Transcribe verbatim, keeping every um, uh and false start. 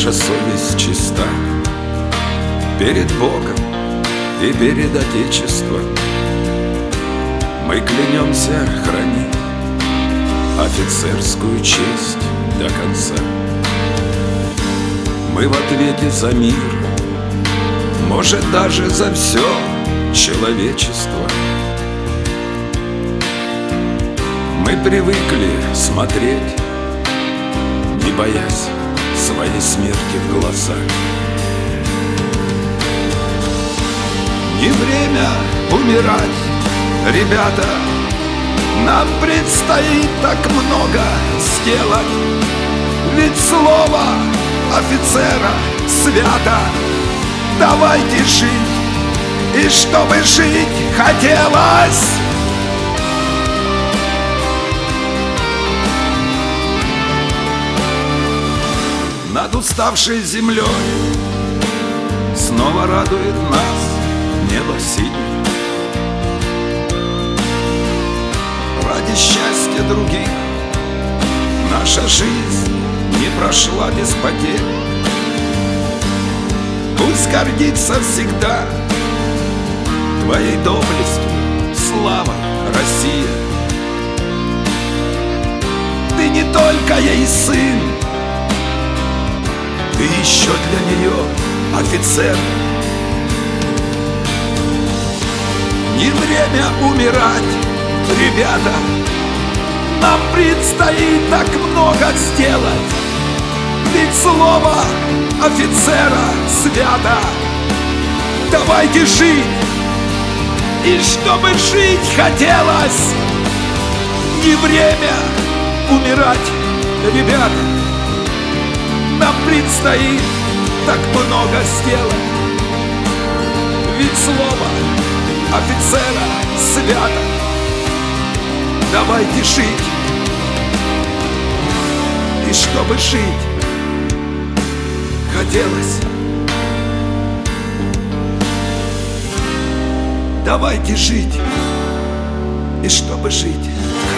наша совесть чиста перед Богом и перед Отечеством. Мы клянемся хранить офицерскую честь до конца. Мы в ответе за мир, может, даже за все человечество. Мы привыкли смотреть, не боясь своей смерти в глаза. Не время умирать, ребята, нам предстоит так много сделать. Ведь слово офицера свято. Давайте жить, и чтобы жить хотелось. Над уставшей землей снова радует нас небо синее. Ради счастья других наша жизнь не прошла без потерь. Пусть гордится всегда твоей доблестью слава, Россия. Ты не только ей сын, ты еще для нее офицер. Не время умирать, ребята, нам предстоит так много сделать. Ведь слово офицера свято. Давайте жить, и чтобы жить хотелось. Не время умирать, ребята, нам предстоит так много сделать. Ведь слово офицера свято. Давайте жить, и чтобы жить хотелось. Давайте жить, и чтобы жить